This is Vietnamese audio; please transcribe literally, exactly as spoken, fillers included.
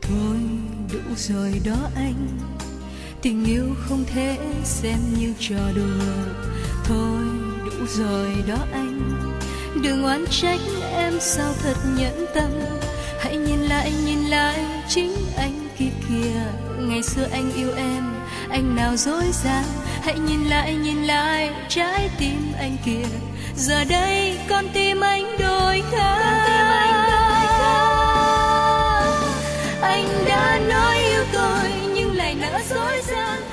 Thôi đủ rồi đó anh, tình yêu không thể xem như trò đùa. Thôi đủ rồi đó anh, đừng oán trách em sao thật nhẫn tâm. Hãy nhìn lại nhìn lại chính anh kia kìa, ngày xưa anh yêu em anh nào dối gian. Hãy nhìn lại nhìn lại trái tim anh kìa, giờ đây con tim anh đổi khác. Anh đã nói yêu tôi nhưng lại nỡ dối gian.